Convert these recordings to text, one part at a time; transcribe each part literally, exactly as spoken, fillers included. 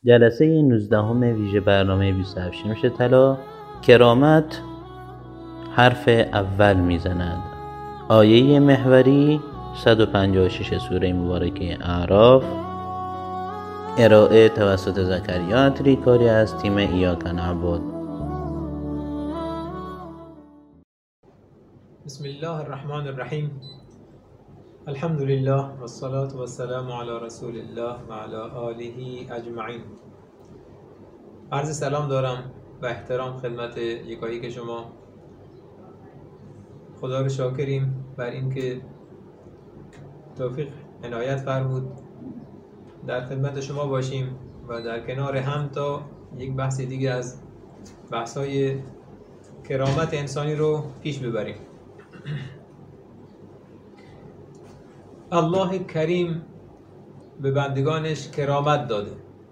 جلسه نوزدهم ویژه برنامه بیست و هفت شمش طلا. کرامت حرف اول میزند. آیه محوری صد و پنجاه و شش سوره مبارکه اعراف. ارائه توسط زکریا تریکاری از تیم ایاک نعبد. بسم الله الرحمن الرحیم. الحمد لله و الصلاة و السلام علی رسول الله و علی آله اجمعین. عرض سلام دارم و احترام خدمت یکایی که شما. خدا رو شاکریم بر اینکه توفیق عنایت فرمود در خدمت شما باشیم و در کنار هم تا یک بحث دیگه از بحث‌های کرامت انسانی رو پیش ببریم. الله کریم به بندگانش کرامت داده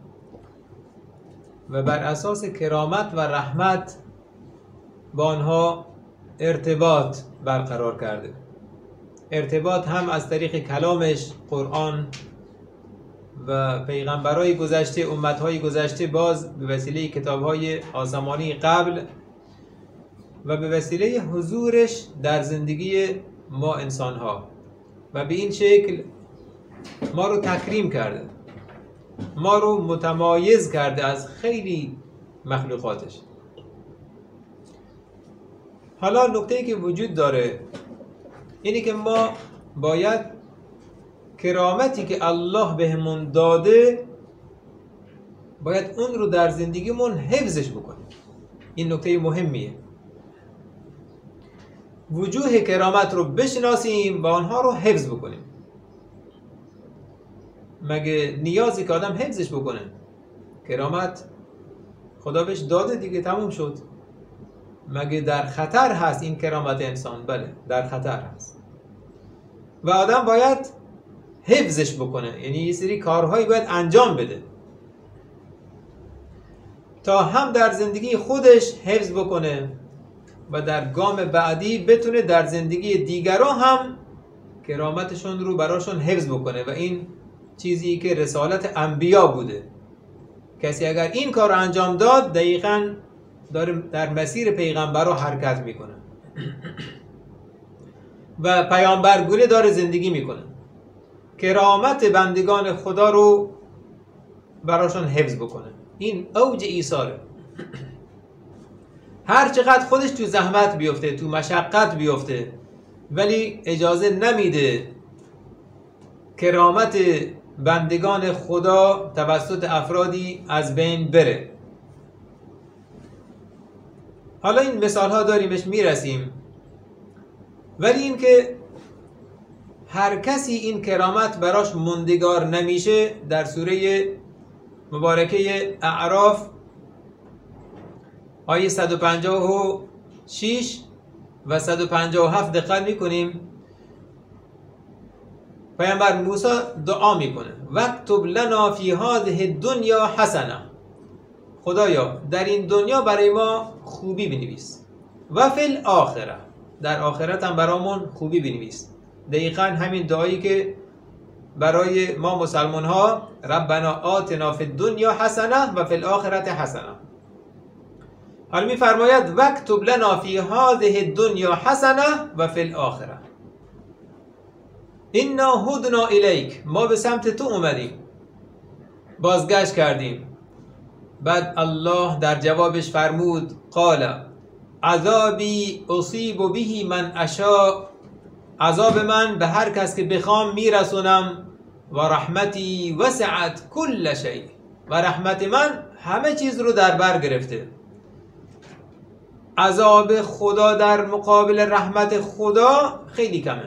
و بر اساس کرامت و رحمت با آنها ارتباط برقرار کرده. ارتباط هم از طریق کلامش، قرآن و پیغمبرای گذشته، امتهای گذشته، باز به وسیله کتابهای آسمانی قبل و به وسیله حضورش در زندگی ما انسانها، و به این شکل ما رو تکریم کرده، ما رو متمایز کرده از خیلی مخلوقاتش. حالا نکته‌ای که وجود داره اینه که ما باید کرامتی که الله بهمون داده باید اون رو در زندگیمون حفظش بکنیم. این نکته مهمیه. وجوه کرامت رو بشناسیم و آنها رو حفظ بکنیم. مگه نیازی که آدم حفظش بکنه؟ کرامت خدا بهش داده دیگه، تموم شد. مگه در خطر هست این کرامت انسان؟ بله، در خطر هست و آدم باید حفظش بکنه. یعنی یه سری کارهایی باید انجام بده تا هم در زندگی خودش حفظ بکنه و در گام بعدی بتونه در زندگی دیگران هم کرامتشون رو براشون حفظ بکنه. و این چیزی که رسالت انبیا بوده. کسی اگر این کار رو انجام داد دقیقاً داره در مسیر پیغمبرها حرکت میکنه و پیامبرگونه داره زندگی میکنه. کرامت بندگان خدا رو براشون حفظ بکنه. این اوج ایثاره. هر چقدر خودش تو زحمت بیفته، تو مشقت بیفته، ولی اجازه نمیده کرامت بندگان خدا توسط افرادی از بین بره. حالا این مثال ها داریمش میرسیم، ولی این که هر کسی این کرامت براش موندگار نمیشه. در سوره مبارکه اعراف آیه صد و پنجاه و شش و صد و پنجاه و هفت دقت میکنیم. پیامبر موسی دعا میکنه وکتب لنا فی هذه الدنیا حسنه. خدایا در این دنیا برای ما خوبی بنویس، و فی الاخره، در آخرت هم برامون خوبی بنویس. دقیقاً همین دعایی که برای ما مسلمان ها ربنا آتنا فی الدنیا حسنه و فی الاخره حسنه. حالا می فرماید وکتب لنا فی هذه الدنیا حسنه و فی الاخره انا هدنا الیک. ما به سمت تو اومدیم، بازگشت کردیم. بعد الله در جوابش فرمود قال عذابی اصیب به من اشاء. عذاب من به هر کس که بخوام میرسونم. و رحمتی وسعت کل شیء. و رحمت من همه چیز رو در بر گرفته. عذاب خدا در مقابل رحمت خدا خیلی کمه.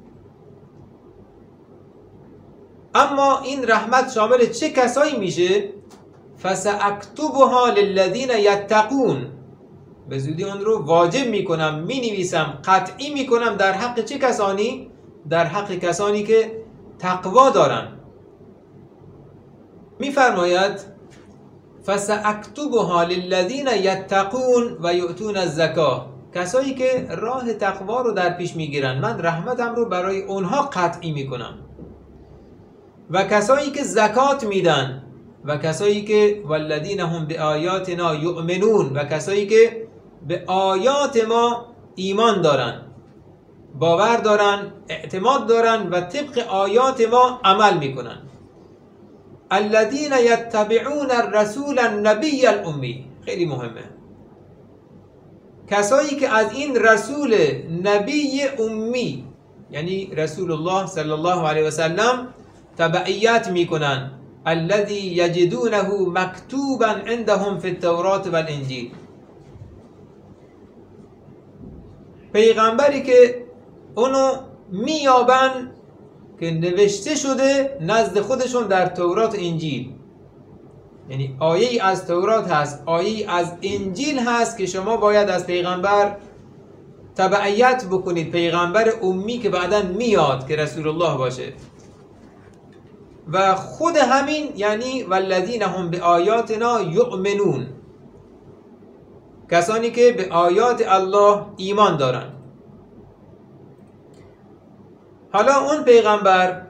اما این رحمت شامل چه کسایی میشه؟ فساکتبها للذین یتقون. به زودی اون رو واجب میکنم، مینویسم، قطعی میکنم. در حق چه کسانی؟ در حق کسانی که تقوا دارن. میفرماید فساکتبها للذین یتقون و یؤتون الزکاه. کسایی که راه تقوا رو در پیش میگیرن، من رحمتم رو برای اونها قطعی میکنم. و کسایی که زکات میدن و کسایی که والذین هم به آیاتنا یؤمنون و کسایی که به آیات ما ایمان دارن، باور دارن، اعتماد دارن و طبق آیات ما عمل میکنن. الذین یتبعون الرسول النبی الامی، خیلی مهمه، کسایی که از این رسول نبی امی یعنی رسول الله صلی الله علیه و سلم تبعیت میکنن. الذی یجدونه مکتوبا عندهم فی التوراة و الانجیل، پیغمبری که اونو میابن که نوشته شده نزد خودشون در تورات و انجیل. یعنی آیه از تورات هست، آیه از انجیل هست که شما باید از پیغمبر تبعیت بکنید، پیغمبر امی که بعداً میاد که رسول الله باشه. و خود همین یعنی والذین هم به آیاتنا یؤمنون، کسانی که به آیات الله ایمان دارن. حالا اون پیغمبر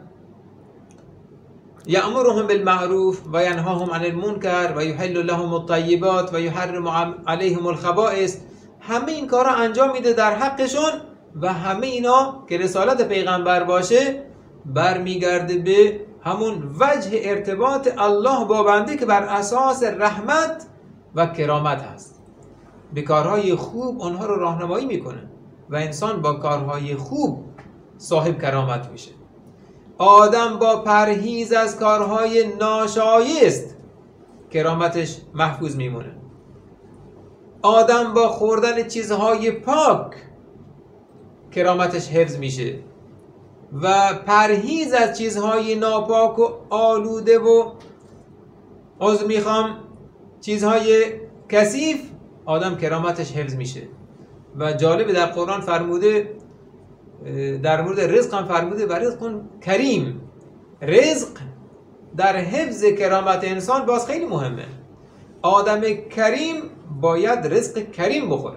یأمرهم بالمعروف و ینهاهم عن المنکر و یحل لهم الطیبات و یحرم علیهم الخبائث، همه این کارا انجام میده در حقشون و همه اینا که رسالت پیغمبر باشه برمیگرده به همون وجه ارتباط الله با بنده که بر اساس رحمت و کرامت هست. به کارهای خوب اونها رو راهنمایی میکنه و انسان با کارهای خوب صاحب کرامت میشه. آدم با پرهیز از کارهای ناشایست کرامتش محفوظ میمونه. آدم با خوردن چیزهای پاک کرامتش حفظ میشه و پرهیز از چیزهای ناپاک و آلوده و عذر میخوام چیزهای کثیف آدم کرامتش حفظ میشه. و جالب در قرآن فرموده، در مورد رزق هم فرموده و رزق کریم، رزق در حفظ کرامت انسان باز خیلی مهمه. آدم کریم باید رزق کریم بخوره،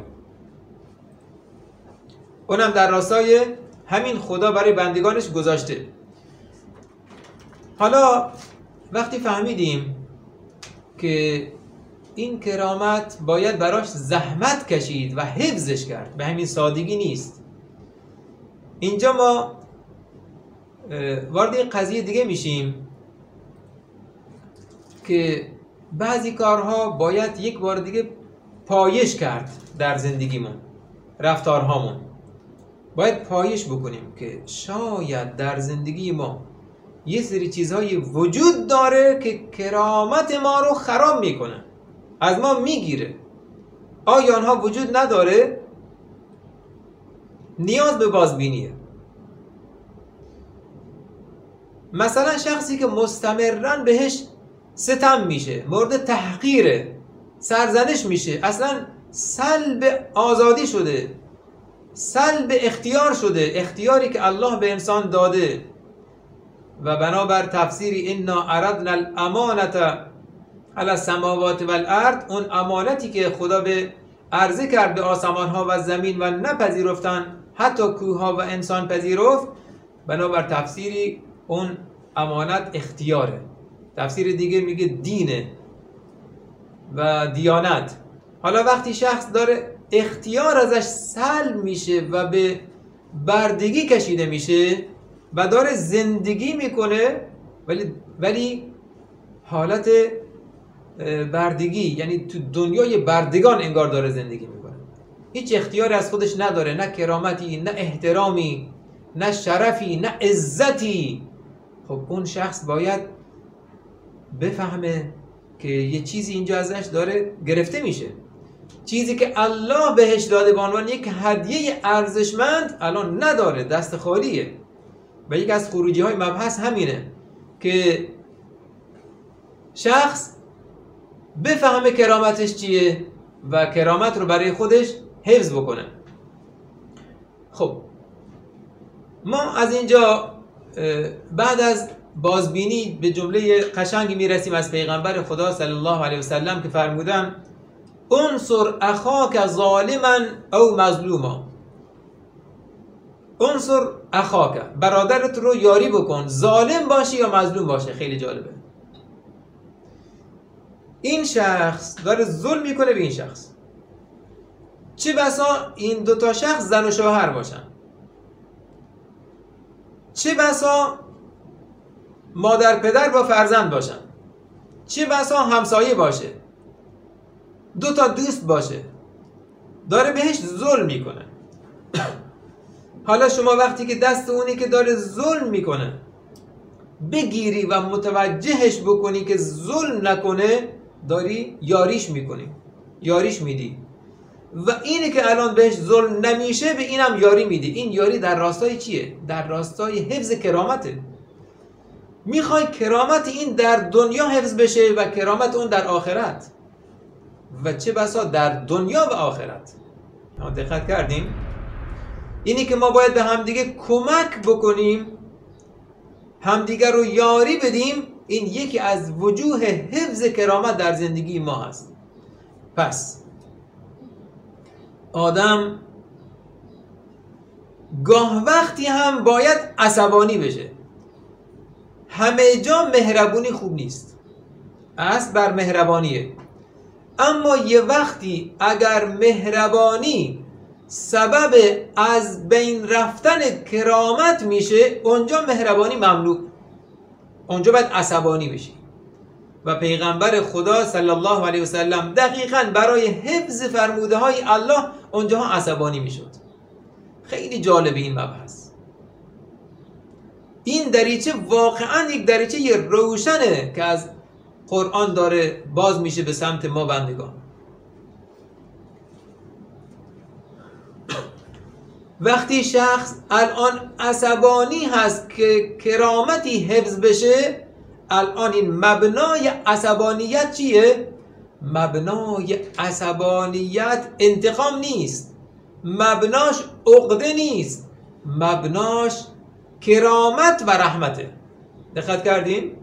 اونم در راستای همین خدا برای بندگانش گذاشته. حالا وقتی فهمیدیم که این کرامت باید براش زحمت کشید و حفظش کرد، به همین سادگی نیست، اینجا ما وارد قضیه دیگه میشیم که بعضی کارها باید یک بار دیگه پایش کرد در زندگیمون، رفتارهامون باید پایش بکنیم که شاید در زندگی ما یه سری چیزهای وجود داره که کرامت ما رو خراب میکنه، از ما میگیره. آیا آنها وجود نداره؟ نیاز به بازبینیه. مثلا شخصی که مستمرن بهش ستم میشه، مورد تحقیره، سرزنش میشه، اصلا سلب آزادی شده، سلب اختیار شده، اختیاری که الله به انسان داده. و بنابر تفسیری انا اردنا الامانت علی السماوات والارض، اون امانتی که خدا به عرضه کرد به آسمان ها و زمین و نپذیرفتن، حتی کوه ها و انسان پذیرفت، بنابر تفسیری اون امانت اختیاره. تفسیر دیگه میگه دینه و دیانت. حالا وقتی شخص داره اختیار ازش سلب میشه و به بردگی کشیده میشه و داره زندگی میکنه، ولی ولی حالت بردگی، یعنی تو دنیای بردگان انگار داره زندگی میکنه، هیچ اختیاری از خودش نداره، نه کرامتی، نه احترامی، نه شرفی، نه عزتی. خب اون شخص باید بفهمه که یه چیزی اینجا ازش داره گرفته میشه، چیزی که الله بهش داده به عنوان یک هدیه ارزشمند الان نداره، دست خالیه. و یک از خروجی های مبحث همینه که شخص بفهمه کرامتش چیه و کرامت رو برای خودش حفظ بکنه. خب ما از اینجا بعد از بازبینی به جمله قشنگی میرسیم از پیغمبر خدا صلی الله علیه و سلم که فرمودن انصر اخاک ظالما او مظلوما. انصر اخاک، برادرت رو یاری بکن، ظالم باشه یا مظلوم باشه. خیلی جالبه. این شخص داره ظلم میکنه به این شخص. چه بسا این دوتا شخص زن و شوهر باشن، چه بسا مادر پدر با فرزند باشن، چه بسا همسایه باشه، دو تا دوست باشه، داره بهش ظلم میکنه. حالا شما وقتی که دست اونی که داره ظلم میکنه بگیری و متوجهش بکنی که ظلم نکنه، داری یاریش میکنی، یاریش میدی. و اینی که الان بهش ظلم نمیشه به اینم یاری میدی. این یاری در راستای چیه؟ در راستای حفظ کرامته. میخوای کرامت این در دنیا حفظ بشه و کرامت اون در آخرت، و چه بسا در دنیا و آخرت. ما دقت کردیم؟ اینی که ما باید به همدیگه کمک بکنیم، همدیگه رو یاری بدیم، این یکی از وجوه حفظ کرامت در زندگی ما هست. پس آدم گاه وقتی هم باید عصبانی بشه. همه جا مهربونی خوب نیست، اصل بر مهربانیه. اما یه وقتی اگر مهربانی سبب از بین رفتن کرامت میشه، اونجا مهربانی ممنوع، اونجا باید عصبانی بشی. و پیغمبر خدا صلی الله علیه و سلم دقیقاً برای حفظ فرموده های الله اونجا عصبانی میشد. خیلی جالب این مبحث. این دریچه واقعاً یک دریچه روشنه که از قرآن داره باز میشه به سمت ما بندگان. وقتی شخص الان عصبانی هست که کرامتی حفظ بشه، الان این مبنای عصبانیت چیه؟ مبنای عصبانیت انتقام نیست، مبناش عقده نیست، مبناش کرامت و رحمته. دقت کردیم؟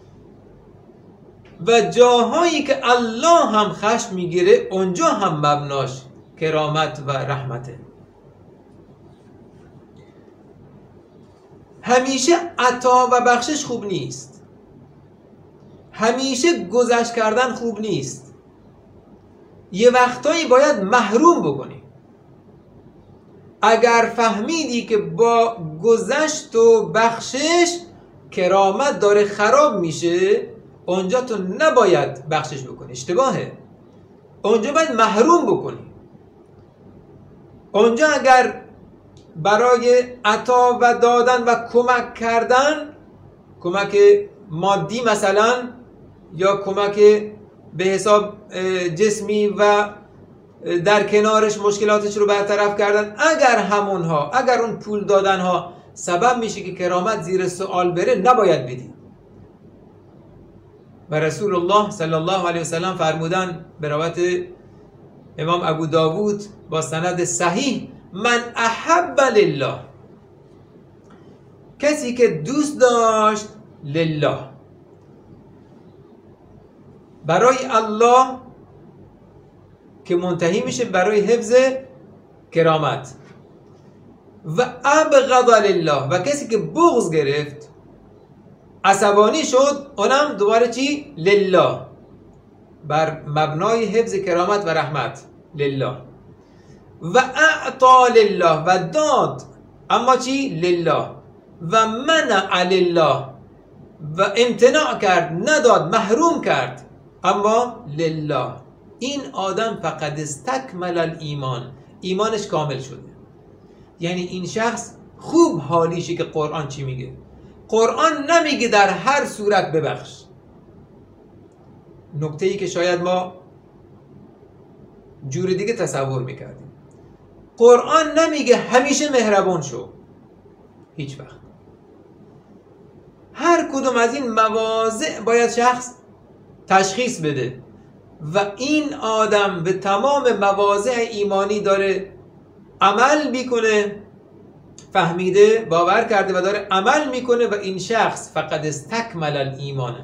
و جاهایی که الله هم خشم میگیره اونجا هم مبناش کرامت و رحمته. همیشه عطا و بخشش خوب نیست، همیشه گذشت کردن خوب نیست. یه وقتایی باید محروم بکنی. اگر فهمیدی که با گذشت و بخشش کرامت داره خراب میشه، اونجا تو نباید بخشش بکنی، اشتباهه. اونجا باید محروم بکنی. اونجا اگر برای عطا و دادن و کمک کردن، کمک مادی مثلا یا کمک به حساب جسمی و در کنارش مشکلاتش رو برطرف کردن، اگر همونها، اگر اون پول دادنها سبب میشه که کرامت زیر سوال بره، نباید بدی. و رسول الله صلی الله علیه و سلم فرمودن به روایت امام ابو داوود با سند صحیح: من احب لله، کسی که دوست داشت لله، برای الله که منتهی میشه برای حفظ کرامت، و ابغض لله، و کسی که بغض گرفت، عصبانی شد، اونم دوباره چی؟ لله، بر مبنای حفظ کرامت و رحمت لله. و اعطا لله، و داد، اما چی؟ لله. و منع لله، و امتناع کرد، نداد، محروم کرد، اما لله. این آدم فقط استکمل الایمان، ایمانش کامل شده. یعنی این شخص خوب حالیشه که قرآن چی میگه. قرآن نمیگه در هر صورت ببخش. نکته ای که شاید ما جور دیگه تصور میکردیم. قرآن نمیگه همیشه مهربان شو، هیچ وقت. هر کدوم از این مواضع باید شخص تشخیص بده و این آدم به تمام مواضع ایمانی داره عمل میکنه، فهمیده، باور کرده و داره عمل میکنه، و این شخص فقط استکمل الایمانه.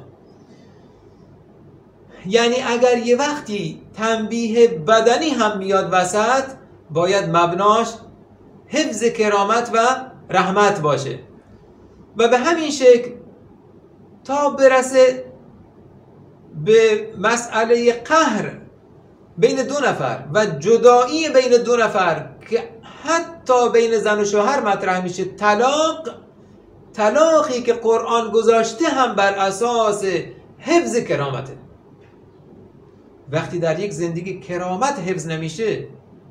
یعنی اگر یه وقتی تنبیه بدنی هم میاد وسط، باید مبناش حفظ کرامت و رحمت باشه. و به همین شکل تا برسه به مسئله قهر بین دو نفر و جدایی بین دو نفر که حتی بین زن و شوهر مطرح میشه، طلاق، طلاقی که قرآن گذاشته هم بر اساس حفظ کرامته. وقتی در یک زندگی کرامت حفظ نمیشه،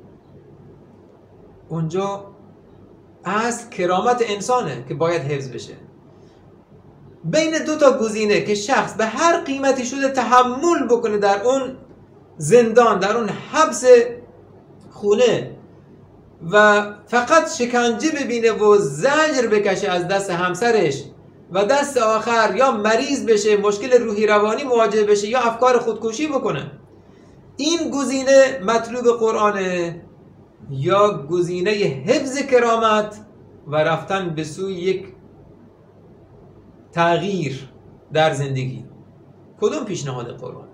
اونجا اصل کرامت انسانه که باید حفظ بشه. بین دو تا گزینه که شخص به هر قیمتی شده تحمل بکنه در اون زندان، در اون حبس خونه و فقط شکنجه ببینه و زجر بکشه از دست همسرش و دست آخر یا مریض بشه، مشکل روحی روانی مواجه بشه یا افکار خودکشی بکنه، این گزینه مطلوب قرآنه یا گزینه حفظ کرامت و رفتن به سوی یک تغییر در زندگی؟ کدوم پیشنهاد قرآن؟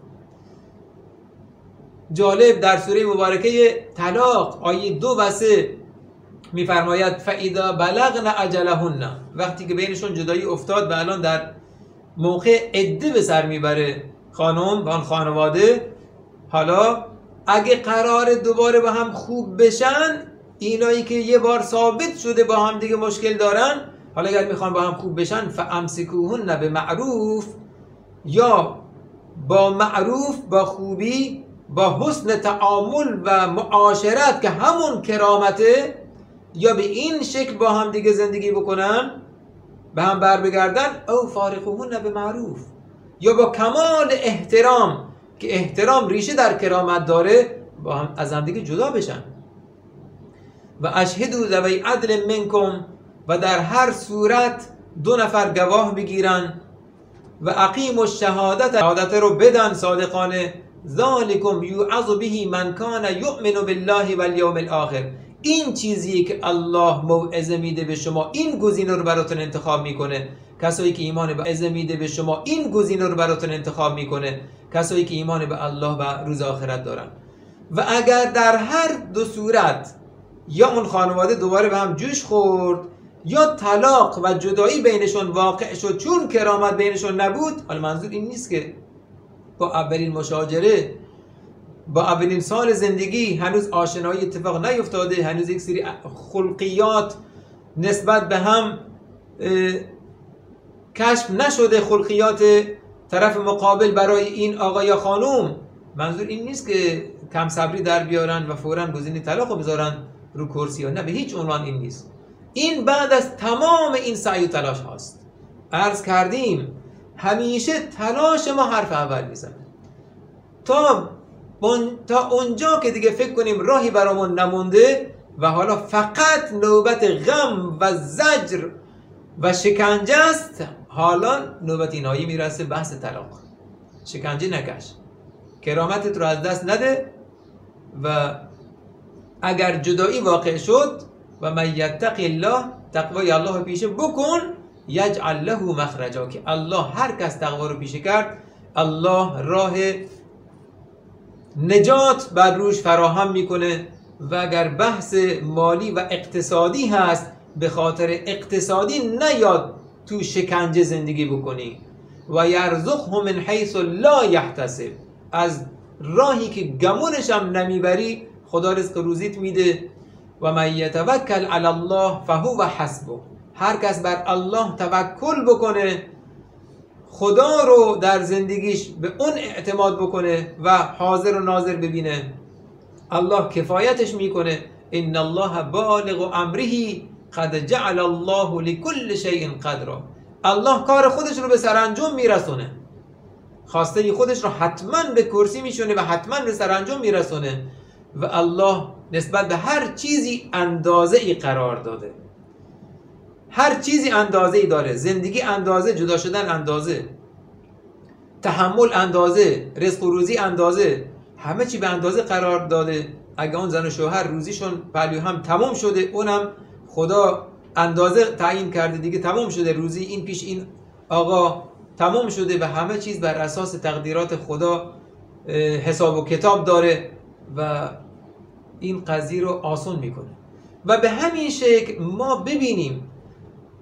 جالب در سوره مبارکه طلاق آیه دو و سه میفرماید فاذا بلغن اجلهن، وقتی که بینشون جدایی افتاد و الان در موقع عده به سر میبره خانم و آن خانواده، حالا اگه قرار دوباره با هم خوب بشن، اینایی که یه بار ثابت شده با هم دیگه مشکل دارن، حالا اگر میخوان با هم خوب بشن فامسکوهن به معروف، یا با معروف، با خوبی، با حسن تعامل و معاشرت که همون کرامته، یا به این شکل با هم دیگه زندگی بکنن، به هم بر بگردن، او فارقوهن به معروف، یا با کمال احترام که احترام ریشه در کرامت داره با هم از هم دیگه جدا بشن. و اشهدوا ذوی عدل منکم، و در هر صورت دو نفر گواه بگیرن، و اقیموا الشهادت، شهادت رو بدن صادقانه، ذالکم یوعظ به من کان یؤمن بالله والیوم الاخر، این چیزیه که الله موعظه میده به شما، این گزینه رو براتون انتخاب میکنه. کسایی که ایمان به موعظه میده به شما، این گزینه رو براتون انتخاب میکنه، کسایی که ایمان به الله و روز آخرت دارن. و اگر در هر دو صورت یا اون خانواده دوباره به هم جوش خورد یا طلاق و جدایی بینشون واقع شد چون کرامت بینشون نبود، حالا منظور این نیست که با اولین مشاجره، با اولین سال زندگی هنوز آشنایی اتفاق نیفتاده، هنوز یک سری خلقیات نسبت به هم کشف نشده، خلقیات طرف مقابل برای این آقا یا خانوم، منظور این نیست که کم صبری در بیارن و فوراً گزینه طلاق رو بذارن رو کرسی ها. نه، به هیچ عنوان این نیست. این بعد از تمام این سعی و تلاش هاست. عرض کردیم همیشه تلاش ما حرف اول میزنه تا تا اونجا که دیگه فکر کنیم راهی برامون نمونده و حالا فقط نوبت غم و زجر و شکنجه است، حالا نوبت اینایی میرسه بحث طلاق. شکنجه نکش، کرامتت رو از دست نده، و اگر جدایی واقع شد و من یتق الله، تقوای الله رو پیشه بکن، یجعل له مخرجا، که الله هر کس تقوا رو پیشه کرد، الله راه نجات بر روش فراهم میکنه. و اگر بحث مالی و اقتصادی هست، به خاطر اقتصادی نیاد تو شکنجه زندگی بکنی. و یرزقه من حیث لا یحتسب، از راهی که گمونش هم نمیبری خدا رزق روزیت میده. و من یتوکل علی الله فهو حسبه، هر کس بر الله توکل بکنه، خدا رو در زندگیش به اون اعتماد بکنه و حاضر و ناظر ببینه، الله کفایتش میکنه. ان الله بالغ امره قد جعل الله لكل شیء قدرا، الله کار خودش رو به سرانجام میرسونه، خواسته خودش رو حتما به کرسی میشونه و حتما به سرانجام میرسونه. و الله نسبت به هر چیزی اندازه ای قرار داده، هر چیزی اندازه ای داره. زندگی اندازه، جدا شدن اندازه، تحمل اندازه، رزق و روزی اندازه، همه چی به اندازه قرار داده. اگه اون زن و شوهر روزیشون پلو هم تمام شده، اونم خدا اندازه تعیین کرده دیگه، تمام شده روزی این پیش این آقا تمام شده، و همه چیز بر اساس تقدیرات خدا حساب و کتاب داره و این قضیه رو آسان میکنه. و به همین شکل ما ببینیم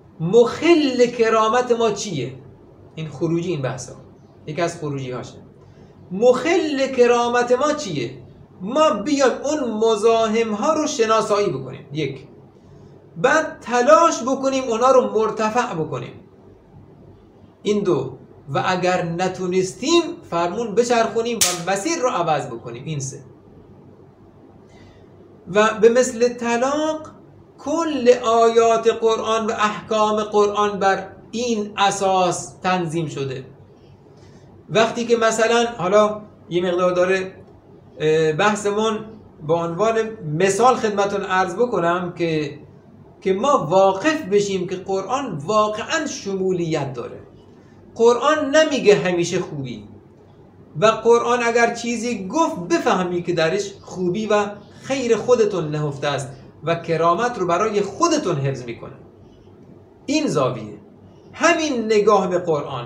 مخل کرامت ما چیه. این خروجی، این بحثا یکی از خروجی هاشه. مخل کرامت ما چیه؟ ما بیایم اون مزاحم ها رو شناسایی بکنیم، یک، بعد تلاش بکنیم اونا رو مرتفع بکنیم، این دو، و اگر نتونستیم فرمون بچرخونیم و مسیر رو عوض بکنیم، این سه. و به مثل طلاق کل آیات قرآن و احکام قرآن بر این اساس تنظیم شده. وقتی که مثلا حالا یه مقدار داره بحثمون با عنوان مثال خدمتون عرض بکنم که که ما واقف بشیم که قرآن واقعا شمولیت داره. قرآن نمیگه همیشه خوبی، و قرآن اگر چیزی گفت بفهمی که درش خوبی و خیر خودتون نهفته است و کرامت رو برای خودتون حفظ میکنه. این زاویه، همین نگاه به قرآن،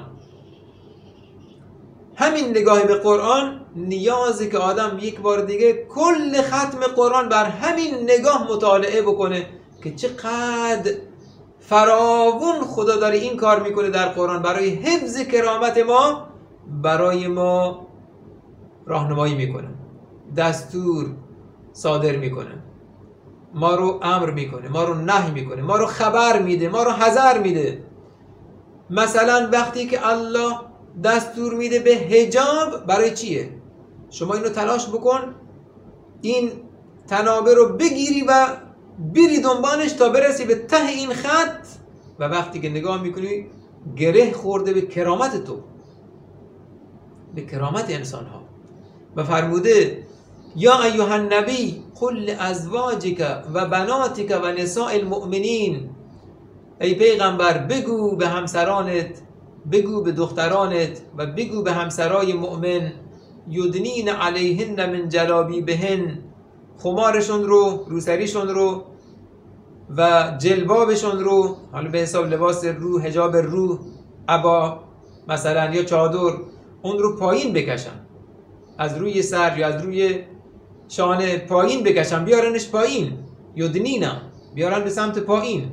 همین نگاه به قرآن نیازه که آدم یک بار دیگه کل ختم قرآن بر همین نگاه مطالعه بکنه که چقدر فراوون خدا داره این کار میکنه در قرآن برای حفظ کرامت ما، برای ما راهنمایی میکنه، دستور صادر میکنه، ما رو امر میکنه، ما رو نهی میکنه، ما رو خبر میده، ما رو حذر میده. مثلا وقتی که الله دستور میده به حجاب، برای چیه؟ شما اینو تلاش بکن این تنابه رو بگیری و بری دنبالش تا برسی به ته این خط، و وقتی که نگاه میکنی گره خورده به کرامت تو، به کرامت انسان ها. و فرموده یا ایها النبی قل لازواجک و بناتک و نساء المؤمنین، ای پیغمبر بگو به همسرانت، بگو به دخترانت و بگو به همسرای مؤمن، یدنین علیهن من جلابیبهن، خمارشون رو، روسریشون رو و جلبابشون رو، حالا به حساب لباس رو، حجاب رو، عبا مثلا یا چادر، اون رو پایین بکشن، از روی سر یا از روی شانه پایین بکشن، بیارنش پایین، یدنینا، بیارن به سمت پایین.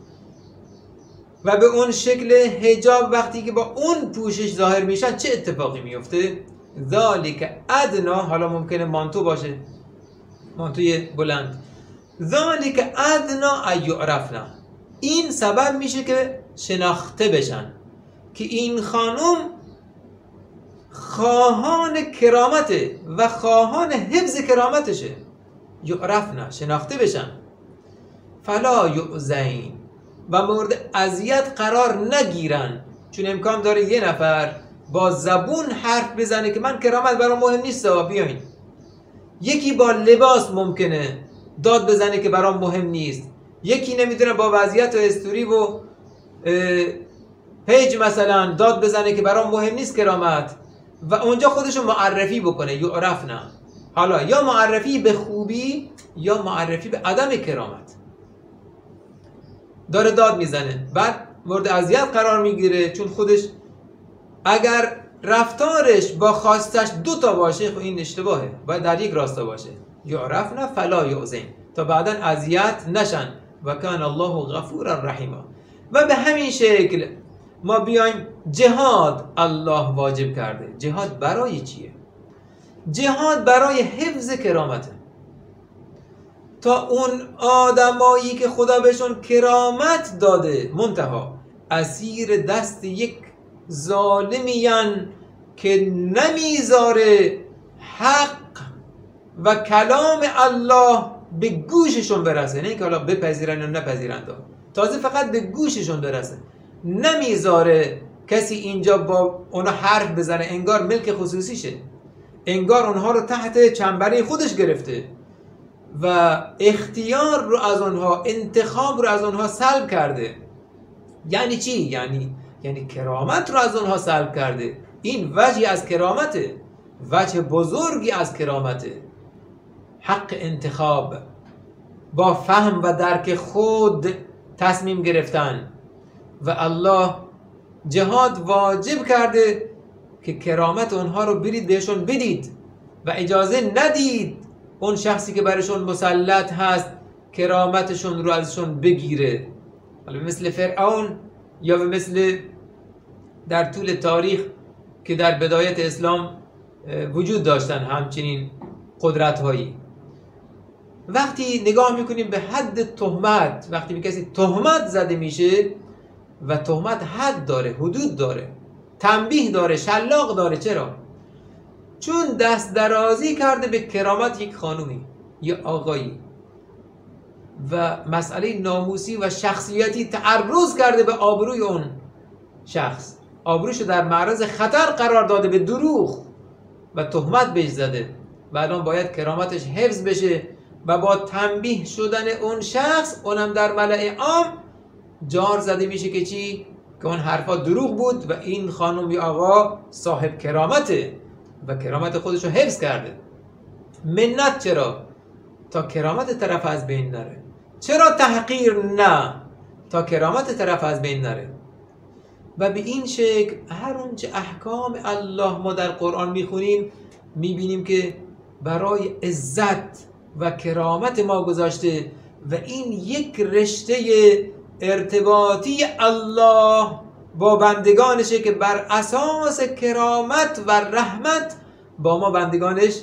و به اون شکل حجاب وقتی که با اون پوشش ظاهر میشن چه اتفاقی میفته؟ ذالک ادنا، حالا ممکنه مانتو باشه، مانتوی بلند، ذالک ادنا ایعرفنا، این سبب میشه که شناخته بشن که این خانم خواهان کرامته و خواهان حفظ کرامتشه، یعرفنا، شناخته بشن، فلا یؤذین، و مورد اذیت قرار نگیرن. چون امکان داره یه نفر با زبون حرف بزنه که من کرامت برام مهم نیست، بیاین. یکی با لباس ممکنه داد بزنه که برام مهم نیست. یکی نمیدونه با وضعیت و استوری و پیج مثلا داد بزنه که برام مهم نیست کرامت، و اونجا خودشو معرفی بکنه، یعرفنا، حالا یا معرفی به خوبی یا معرفی به عدم کرامت، داره داد میزنه، بعد مورد اذیت قرار میگیره. چون خودش اگر رفتارش با خواستش دو تا باشه، خب این اشتباهه، باید در یک راستا باشه، یعرفنا فلا یؤذین، تا بعدا اذیت نشن، و کان الله غفورا رحیما. و به همین شکل ما بیایم جهاد الله واجب کرده. جهاد برای چیه؟ جهاد برای حفظ کرامته، تا اون آدمایی که خدا بهشون کرامت داده منتها اسیر دست یک ظالمیان که نمیذاره حق و کلام الله به گوششون برسه، نه که حالا بپذیرن یا نپذیرن، تازه فقط به گوششون برسه، نمیذاره کسی اینجا با اونا حرف بزنه، انگار ملک خصوصیشه، انگار اونها رو تحت چنبره خودش گرفته و اختیار رو از اونها، انتخاب رو از اونها سلب کرده. یعنی چی؟ یعنی یعنی کرامت رو از اونها سلب کرده. این وجهی از کرامته، وجه بزرگی از کرامته، حق انتخاب، با فهم و درک خود تصمیم گرفتن. و الله جهاد واجب کرده که کرامت اونها رو برید بهشون بدید و اجازه ندید اون شخصی که برشون مسلط هست کرامتشون رو ازشون بگیره. حالا مثل فرعون یا مثل در طول تاریخ که در بدایت اسلام وجود داشتن همچنین قدرت هایی. وقتی نگاه میکنیم به حد تهمت، وقتی به کسی تهمت زده میشه و تهمت حد داره، حدود داره، تنبیه داره، شلاق داره. چرا؟ چون دست درازی کرده به کرامت یک خانومی یا آقایی و مسئله ناموسی و شخصیتی تعرض کرده به آبروی اون شخص، آبروشو در معرض خطر قرار داده به دروغ و تهمت بهش زده و الان باید کرامتش حفظ بشه و با تنبیه شدن اون شخص، اونم در ملأ عام، جار زده میشه که چی؟ که اون حرفا دروغ بود و این خانم یا آقا صاحب کرامته و کرامت خودشو حفظ کرده. منت چرا؟ تا کرامت طرف از بین نره. چرا تحقیر؟ نه، تا کرامت طرف از بین نره. و به این شکل هر اونچه احکام الله ما در قرآن میخونیم میبینیم که برای عزت و کرامت ما گذاشته و این یک رشته ارتباطی الله با بندگانشه که بر اساس کرامت و رحمت با ما بندگانش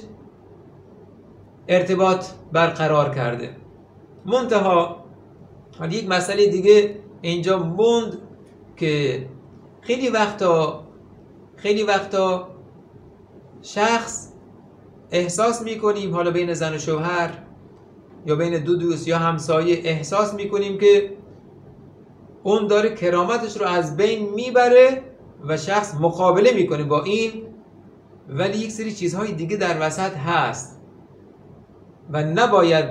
ارتباط برقرار کرده. منتها حالا یک مسئله دیگه اینجا موند که خیلی وقتا خیلی وقتا شخص احساس میکنیم، حالا بین زن و شوهر یا بین دو دوست یا همسایه احساس میکنیم که اون داره کرامتش رو از بین میبره و شخص مقابله میکنه با این، ولی یک سری چیزهای دیگه در وسط هست و نباید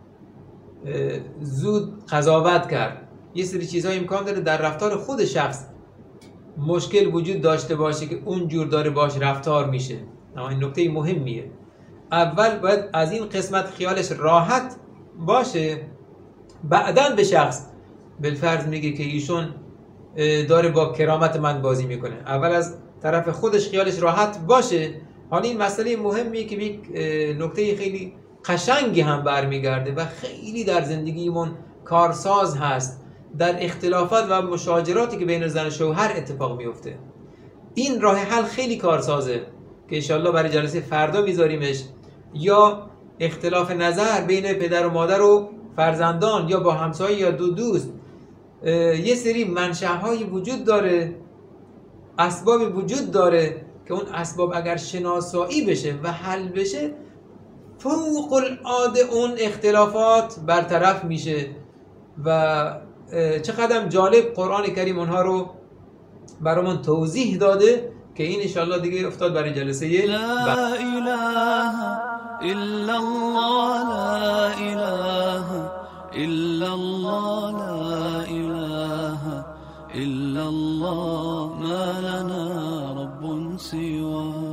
زود قضاوت کرد. یه سری چیزهای امکان داره در رفتار خود شخص مشکل وجود داشته باشه که اون جور داره باش رفتار میشه. اما این نکته مهمیه. اول باید از این قسمت خیالش راحت باشه، بعداً به شخص بالفرض میگه که ایشون داره با کرامت من بازی میکنه. اول از طرف خودش خیالش راحت باشه. حالا این مسئله مهمیه که یک نکته خیلی قشنگی هم برمیگرده و خیلی در زندگیمون کارساز هست در اختلافات و مشاجراتی که بین زن و شوهر اتفاق میفته. این راه حل خیلی کارسازه که انشالله برای جلسه فردا میذاریمش. یا اختلاف نظر بین پدر و مادر و فرزندان یا با همسایه یا دو دوست، یه سری منشأهای وجود داره، اسباب وجود داره که اون اسباب اگر شناسایی بشه و حل بشه فوق العاده اون اختلافات برطرف میشه. و چقدر جالب قرآن کریم اونها رو برامون توضیح داده که این انشالله دیگه افتاد برای جلسه لا اله الا الله، لا اله الا الله، لا اله الا الله، ما لنا رب سواه.